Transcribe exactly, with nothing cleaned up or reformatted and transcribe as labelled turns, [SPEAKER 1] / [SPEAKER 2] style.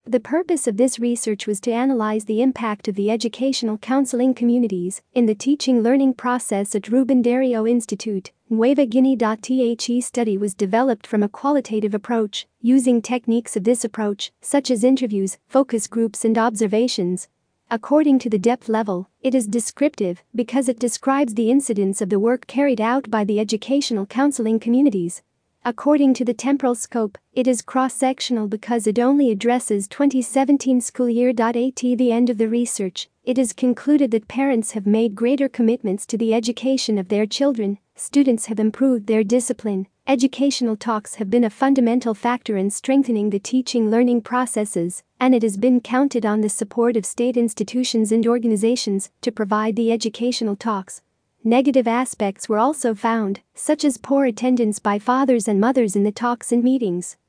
[SPEAKER 1] The purpose of this research was to analyze the impact of the educational counseling communities in the teaching-learning process at Ruben Dario Institute. Nueva Guinea.The study was developed from a qualitative approach, using techniques of this approach, such as interviews, focus groups, and observations. According to the depth level, it is descriptive because it describes the incidence of the work carried out by the educational counseling communities. According to the temporal scope, it is cross-sectional because it only addresses twenty seventeen school year. At the end of the research, it is concluded that parents have made greater commitments to the education of their children, students have improved their discipline, educational talks have been a fundamental factor in strengthening the teaching-learning processes, and it has been counted on the support of state institutions and organizations to provide the educational talks. Negative aspects were also found, such as poor attendance by fathers and mothers in the talks and meetings.